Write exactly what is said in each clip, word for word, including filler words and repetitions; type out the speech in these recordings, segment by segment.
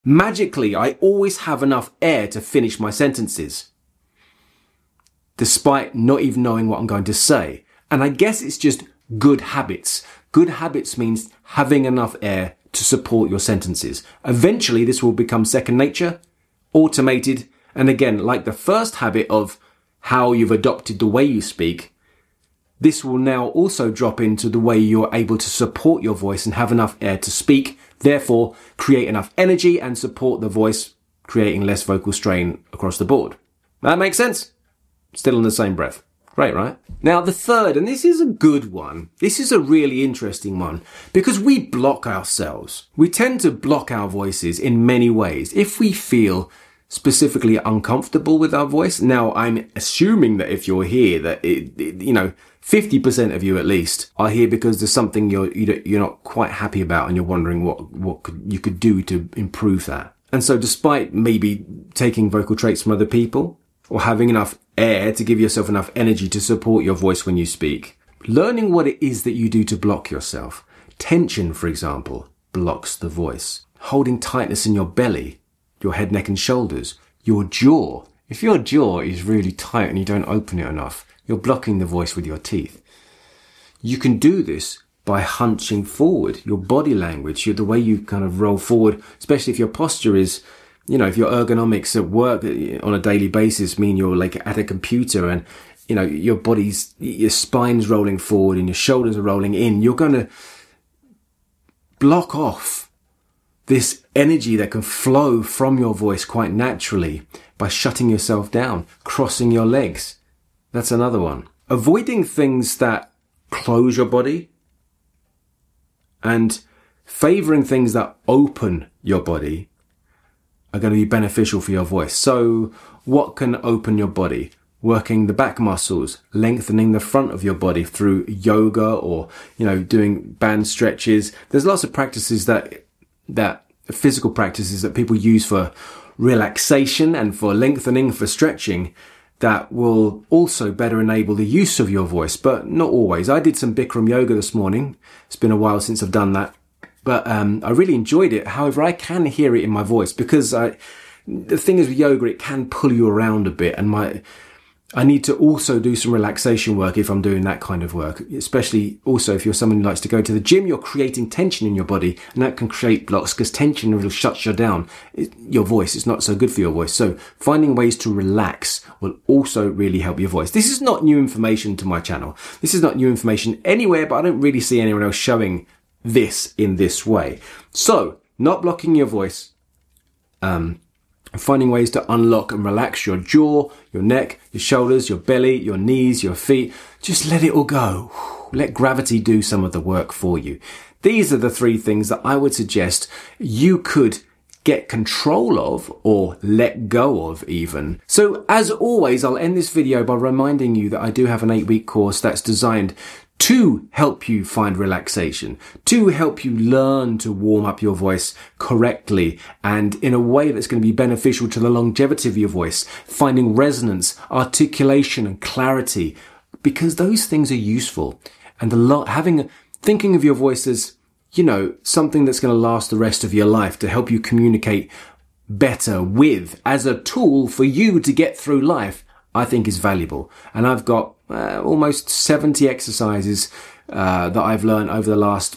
Magically, I always have enough air to finish my sentences, despite not even knowing what I'm going to say. And I guess it's just good habits. Good habits means having enough air to support your sentences. Eventually, this will become second nature, automated, and again, like the first habit of how you've adopted the way you speak, this will now also drop into the way you're able to support your voice and have enough air to speak, therefore create enough energy and support the voice, creating less vocal strain across the board. That makes sense? Still in the same breath. Great, right? Now the third, and this is a good one, this is a really interesting one, because we block ourselves. We tend to block our voices in many ways. If we feel specifically uncomfortable with our voice, now I'm assuming that if you're here, that it, it, you know, fifty percent of you at least are here because there's something you're you don't, you're not quite happy about, and you're wondering what what could, you could do to improve that. And so, despite maybe taking vocal traits from other people, or having enough air to give yourself enough energy to support your voice when you speak, learning what it is that you do to block yourself. Tension, for example, blocks the voice. Holding tightness in your belly, your head, neck and shoulders, your jaw. If your jaw is really tight and you don't open it enough, you're blocking the voice with your teeth. You can do this by hunching forward. Your body language, the way you kind of roll forward, especially if your posture is, you know, if your ergonomics at work on a daily basis mean you're like at a computer and, you know, your body's, your spine's rolling forward and your shoulders are rolling in, you're going to block off this energy that can flow from your voice quite naturally by shutting yourself down, crossing your legs. That's another one. Avoiding things that close your body and favoring things that open your body are going to be beneficial for your voice. So what can open your body? Working the back muscles, lengthening the front of your body through yoga or, you know, doing band stretches. There's lots of practices that, that physical practices that people use for relaxation and for lengthening, for stretching, that will also better enable the use of your voice, but not always. I did some Bikram yoga this morning. It's been a while since I've done that, but um, I really enjoyed it. However, I can hear it in my voice because I, the thing is with yoga, it can pull you around a bit, and my I need to also do some relaxation work if I'm doing that kind of work, especially also if you're someone who likes to go to the gym, you're creating tension in your body, and that can create blocks because tension really shuts you down. It, your voice is not so good for your voice. So finding ways to relax will also really help your voice. This is not new information to my channel. This is not new information anywhere, but I don't really see anyone else showing this in this way. So not blocking your voice, um, finding ways to unlock and relax your jaw, your neck, your shoulders, your belly, your knees, your feet. Just let it all go. Let gravity do some of the work for you. These are the three things that I would suggest you could get control of or let go of even. So as always, I'll end this video by reminding you that I do have an eight week course that's designed to help you find relaxation, to help you learn to warm up your voice correctly and in a way that's going to be beneficial to the longevity of your voice, finding resonance, articulation and clarity, because those things are useful. And a lot, having, thinking of your voice as, you know, something that's going to last the rest of your life to help you communicate better with as a tool for you to get through life, I think is valuable. And I've got uh, almost seventy exercises uh, that I've learned over the last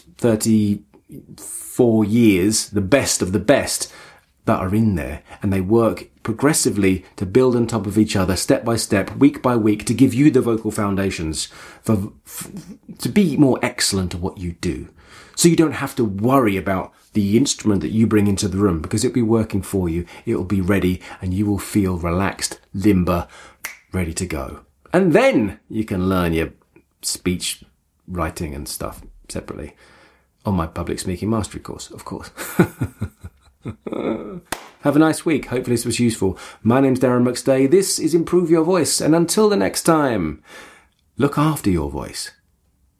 thirty-four years, the best of the best that are in there. And they work progressively to build on top of each other, step by step, week by week, to give you the vocal foundations for, for to be more excellent at what you do. So you don't have to worry about the instrument that you bring into the room, because it'll be working for you. It'll be ready and you will feel relaxed, limber, ready to go. And then you can learn your speech writing and stuff separately on my public speaking mastery course, of course. Have a nice week. Hopefully this was useful. My name's Darren McStay. This is Improve Your Voice. And until the next time, look after your voice.